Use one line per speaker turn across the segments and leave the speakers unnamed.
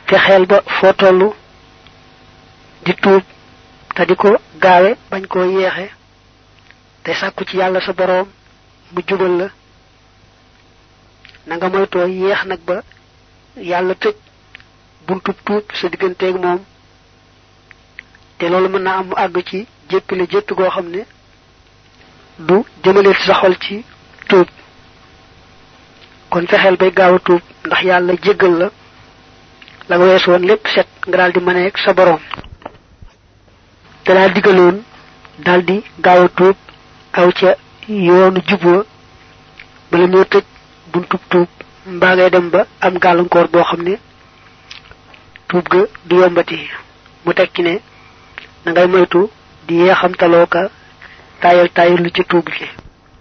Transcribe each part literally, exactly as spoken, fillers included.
fexeel ba foo tollu di tuub te di ko gaawe bañ koo yeexe te sàkku ci yàlla sa boroom mu jubal la na nga moytoo yeex nag ba yàlla tëj buntu tuub sa digganteeg moom te loolu mën naa am mu àgg ci jéppile jéppi goo xam ne du jëmale sa xol ci tuub kon fexeel bay gaaw a tuub ndax yàlla jéggal la la nga weesu woon lépp set nga daal di mëne ak sa boroom te laa digaloon daal di gaaw a tuub aw ca yoonu jubwa bala ñoo tëj buntu tuub mbaa ngay dem ba am gàllankoor boo xam ne tuub ga du yombati mu tekki ne na ngay moytu di yeexamtaloo ka tayal tayal lu ci tuub gi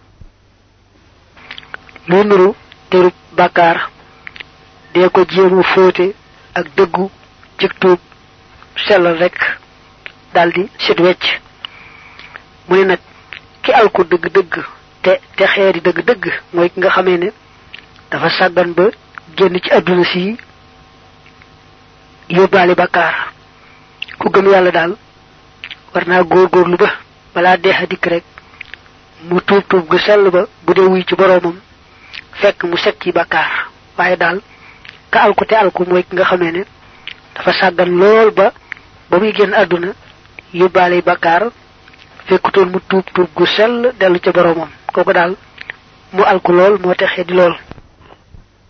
lu nuru terub bàkkaar dee ko jéemu fóote ak dëggu ci tuub sellal rek daldi sit wecc mu ne nag ki alku dëgg-dëgg te te xeeri dëgg-dëgg mooy ki nga xamee ne dafa sàggan ba génn ci àdduna si yóbbaale bàkkaar ku gëm yàlla daal war naa góorgóorlu ba balaa deexa dikk rek mu tuub tuub gu sell ba bu dee wuy ci boroomam fekk mu set ci bàkkaar waaye daal ka alku te alku mooy ki nga xamee ne dafa sàggan lool ba ba muy génn àdduna yóbbaale bàkkaar fekkutoon mu tuub tuub gu sell dellu ca boroomam kooku daal mu alku lool moo texee di lool